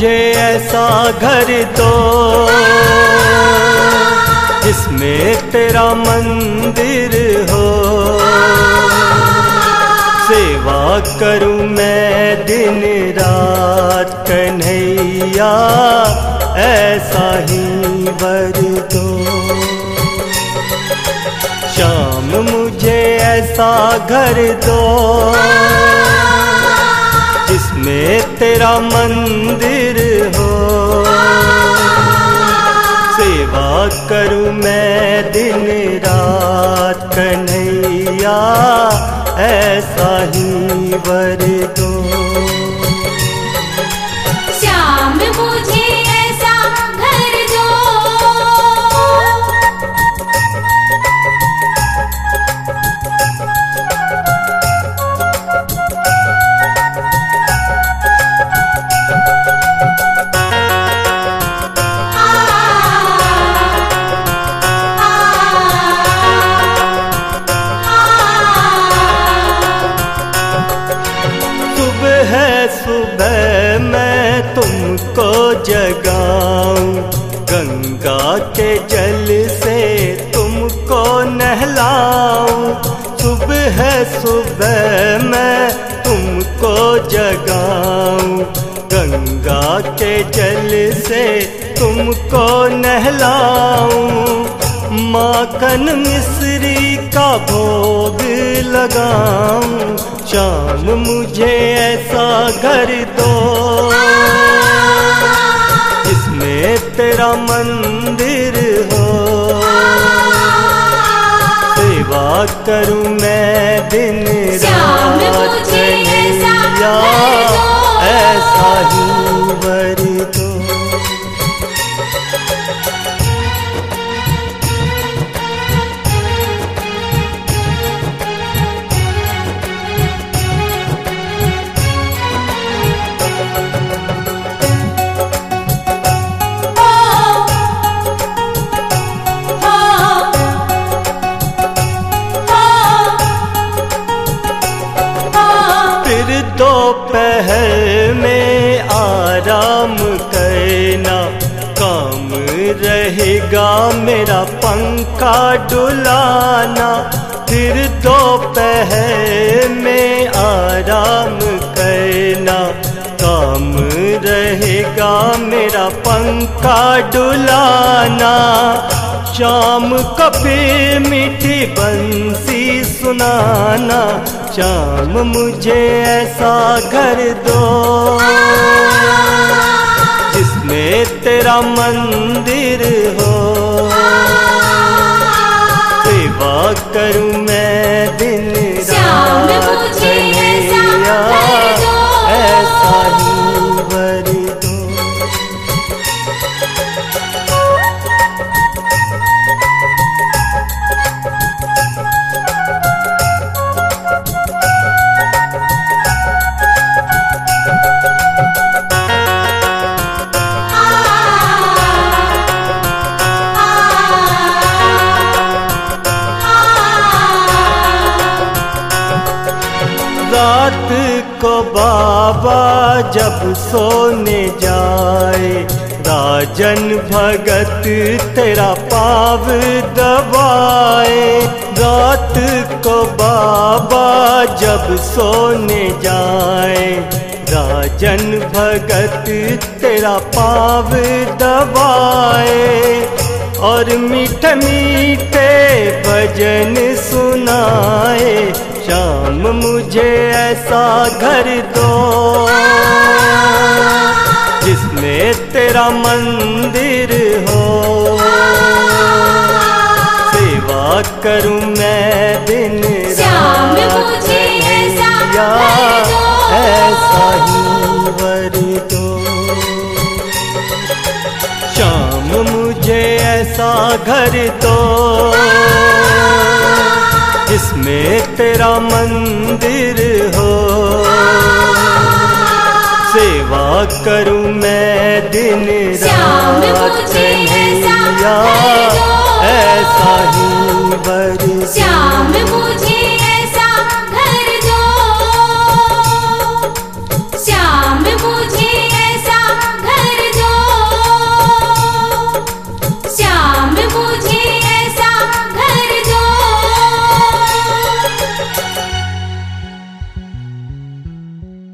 मुझे ऐसा घर दो जिसमें तेरा मंदिर हो, सेवा करूं मैं दिन रात कन्हैया ऐसा ही वर दो। श्याम मुझे ऐसा घर दो जिसमें तेरा मंदिर हो, सेवा करूं मैं दिन रात कन्हैया ऐसा ही वर दो। श्याम मुझे ऐसा घर दो, सुबह मैं तुमको जगाऊं, गंगा के जल से तुमको नहलाऊं। सुबह सुबह मैं तुमको जगाऊं, गंगा के जल से तुमको नहलाऊं। माखन मिश्री का भोग लगाऊं, श्याम मुझे ऐसा घर दो जिसमें तेरा मंदिर हो, सेवा करूं मैं दिन रात कन्हैया ऐसा ही वर दो। दोपहर में आराम करना, काम रहेगा मेरा पंखा डुलाना। फिर दोपहर में आराम करना, काम रहेगा मेरा पंखा डुलाना। शाम को फिर मीठी बंसी सुनाना, श्याम मुझे ऐसा घर दो जिसमें तेरा मंदिर हो, सेवा करूं मैं दिन रात कन्हैया ऐसा ही वर दो। रात को बाबा जब सोने जाए, राजन भगत तेरा पाव दबाए। रात को बाबा जब सोने जाए, राजन भगत तेरा पाव दबाए। और मीठे मीठे भजन सुनाए, श्याम मुझे ऐसा घर दो जिसमें तेरा मंदिर हो, सेवा करूं मैं दिन रात कन्हैया ऐसा ही वर दो। श्याम मुझे ऐसा घर दो जिसमें तेरा मंदिर हो, सेवा करूं मैं दिन रात कन्हैया ऐसा ही वर दो।